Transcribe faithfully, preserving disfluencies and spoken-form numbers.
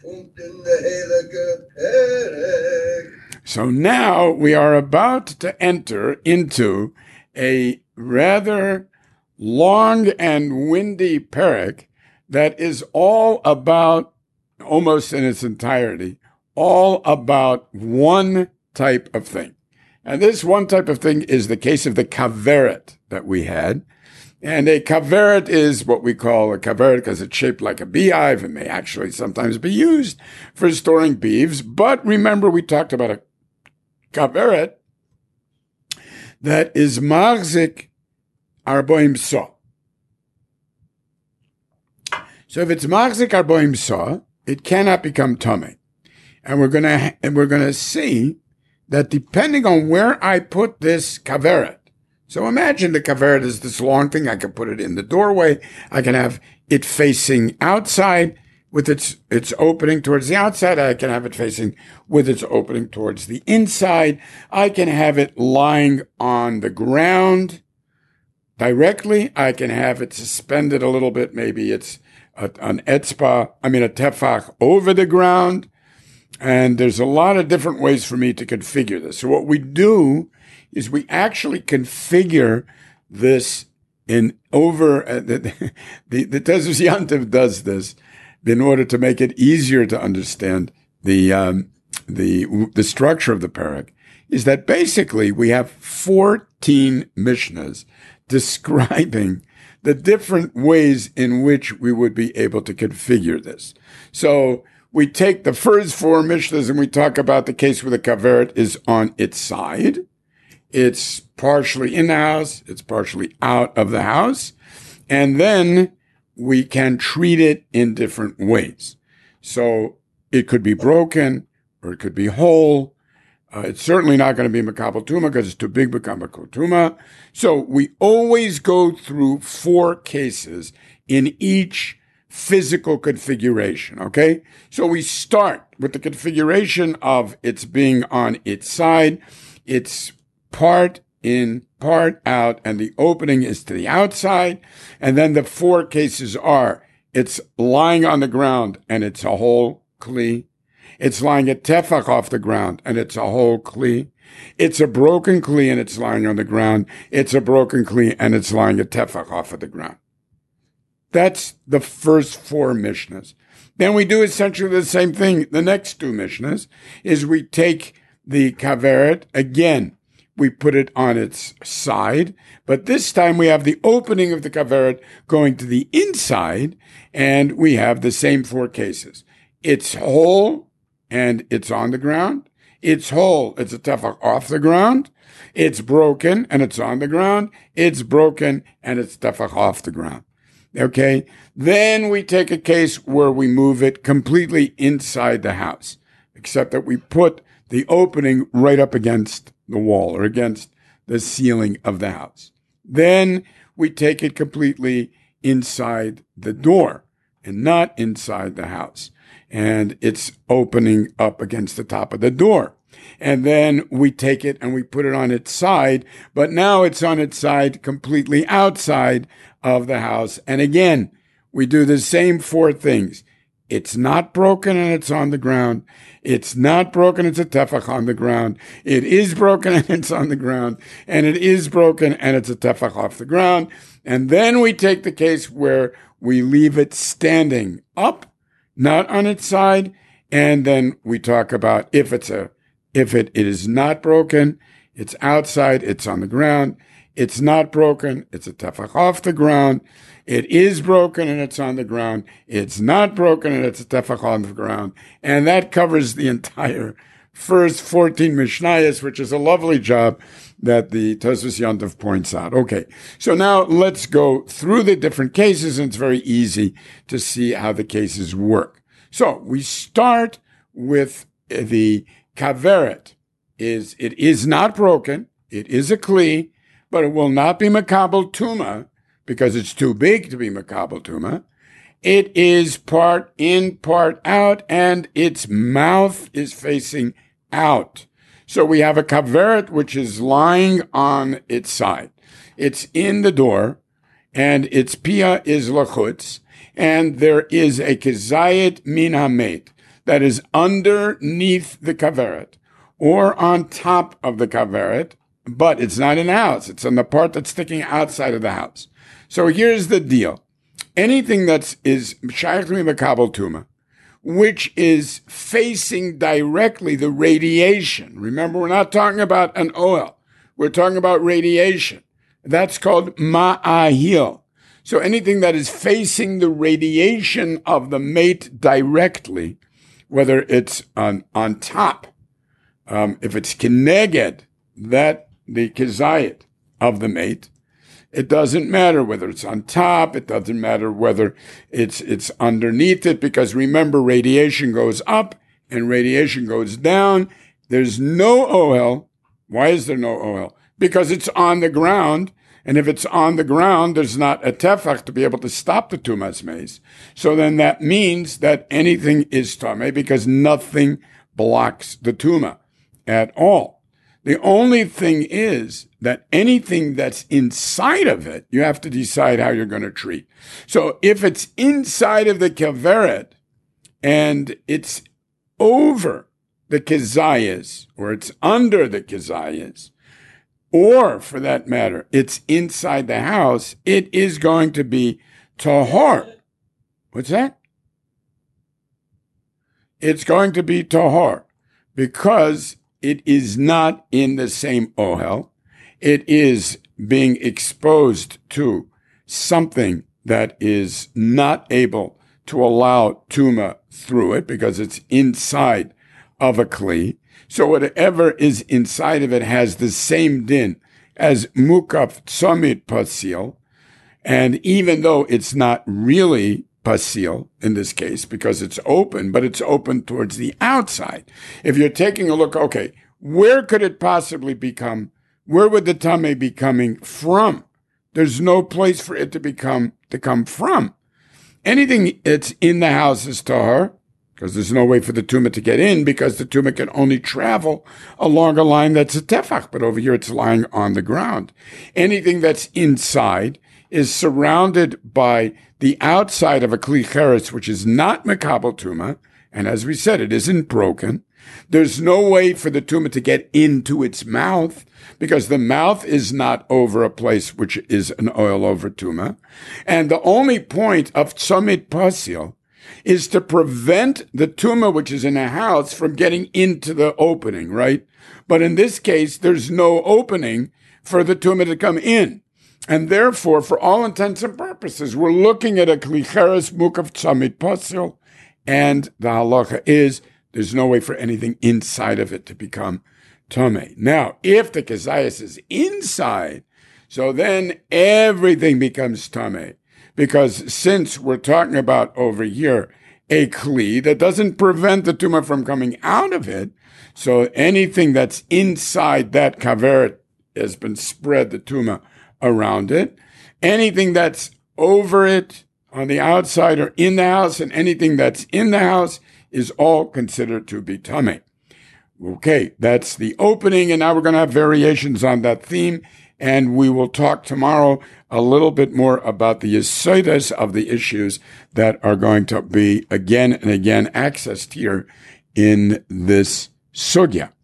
So now we are about to enter into a rather long and windy parak that is all about, almost in its entirety, all about one type of thing. And this one type of thing is the case of the kaveret that we had. And a kaveret is what we call a kaveret because it's shaped like a beehive. It may actually sometimes be used for storing beeves. But remember, we talked about a kaveret that is marzik arboim so. So if it's marzik arboim so, it cannot become tummy. And we're gonna and we're gonna see that depending on where I put this kaveret. So imagine the kaveret is this long thing. I can put it in the doorway. I can have it facing outside with its its opening towards the outside. I can have it facing with its opening towards the inside. I can have it lying on the ground directly. I can have it suspended a little bit. Maybe it's a, an etzpa, I mean a tefach over the ground. And there's a lot of different ways for me to configure this. So what we do is we actually configure this in over, uh, the, the, the Tosfos Yantiv does this in order to make it easier to understand the, um, the, the structure of the parak, is that basically we have fourteen Mishnahs describing the different ways in which we would be able to configure this. So we take the first four Mishnahs and we talk about the case where the kaveret is on its side. It's partially in the house. It's partially out of the house. And then we can treat it in different ways. So it could be broken or it could be whole. Uh, it's certainly not going to be makabel tuma because it's too big to become makabel tuma. So we always go through four cases in each physical configuration, okay? So we start with the configuration of its being on its side. It's part in, part out, and the opening is to the outside. And then the four cases are, it's lying on the ground and it's a whole kli. It's lying a tefach off the ground and it's a whole kli. It's a broken kli and it's lying on the ground. It's a broken kli and it's lying a tefach off of the ground. That's the first four Mishnahs. Then we do essentially the same thing. The next two Mishnahs is we take the kaveret again. We put it on its side, but this time we have the opening of the kaveret going to the inside, and we have the same four cases. It's whole, and it's on the ground. It's whole, it's a tefach off the ground. It's broken, and it's on the ground. It's broken, and it's tefach off the ground. Okay? Then we take a case where we move it completely inside the house, except that we put the opening right up against the wall or against the ceiling of the house. Then we take it completely inside the door and not inside the house. And it's opening up against the top of the door. And then we take it and we put it on its side, but now it's on its side completely outside of the house. And again, we do the same four things. It's not broken and it's on the ground. It's not broken, it's a tefach on the ground. It is broken and it's on the ground. And it is broken and it's a tefach off the ground. And then we take the case where we leave it standing up, not on its side. And then we talk about if it's a, if it, it is not broken, it's outside, it's on the ground. It's not broken, it's a tefach off the ground. It is broken and it's on the ground. It's not broken and it's a tefach on the ground. And that covers the entire first fourteen Mishnayos, which is a lovely job that the Tosfos Yantiv points out. Okay, so now let's go through the different cases, and it's very easy to see how the cases work. So we start with the kaveret. Is it is not broken. It is a kli, but it will not be makabel tuma, because it's too big to be makabel tuma. It is part in, part out, and its mouth is facing out. So we have a kaveret which is lying on its side. It's in the door, and its pia is lachutz, and there is a kezayit min hamet. that is underneath the kaveret or on top of the kaveret, but it's not in the house. It's on the part that's sticking outside of the house. So here's the deal. Anything that is shayach mikabel tuma, which is facing directly the radiation. Remember, we're not talking about an oil. We're talking about radiation. That's called ma'ahil. So anything that is facing the radiation of the mate directly, whether it's on, on top, um, if it's keneged, that the kezayit of the mate, it doesn't matter whether it's on top. It doesn't matter whether it's it's underneath it, because remember, radiation goes up and radiation goes down. There's no O L. Why is there no O L? Because it's on the ground. And if it's on the ground, there's not a tefach to be able to stop the tumas meis. So then that means that anything is tameh because nothing blocks the tuma at all. The only thing is that anything that's inside of it, you have to decide how you're going to treat. So if it's inside of the kaveret and it's over the kezayis, or it's under the kezayis, or for that matter, it's inside the house, it is going to be tahor. What's that? It's going to be tahor because it is not in the same ohel. It is being exposed to something that is not able to allow tuma through it because it's inside of a kli. So whatever is inside of it has the same din as mukaf tzomit pasil. And even though it's not really pasil in this case because it's open, but it's open towards the outside. If you're taking a look, okay, where could it possibly become? Where would the tameh be coming from? There's no place for it to become to come from. Anything that's in the house is tahor, because there's no way for the tumah to get in, because the tumah can only travel along a line that's a tefach, but over here it's lying on the ground. Anything that's inside is surrounded by the outside of a kli cheres, which is not mekabel tumah, and as we said, it isn't broken. There's no way for the tumah to get into its mouth, because the mouth is not over a place which is an oil over tumah. And the only point of tzomit pasil is to prevent the tumah which is in a house from getting into the opening, right? But in this case, there's no opening for the tumah to come in. And therefore, for all intents and purposes, we're looking at a kli cheres mukaf tzomit pasil, and the halacha is there's no way for anything inside of it to become tameh. Now, if the kezayis is inside, so then everything becomes tameh. Because since we're talking about over here a kli that doesn't prevent the tumah from coming out of it, so anything that's inside that kaveret has been spread the tumah around it. Anything that's over it on the outside or in the house, and anything that's in the house is all considered to be tameh. Okay, that's the opening, and now we're going to have variations on that theme, and we will talk tomorrow a little bit more about the yesodas of the issues that are going to be again and again accessed here in this sugya.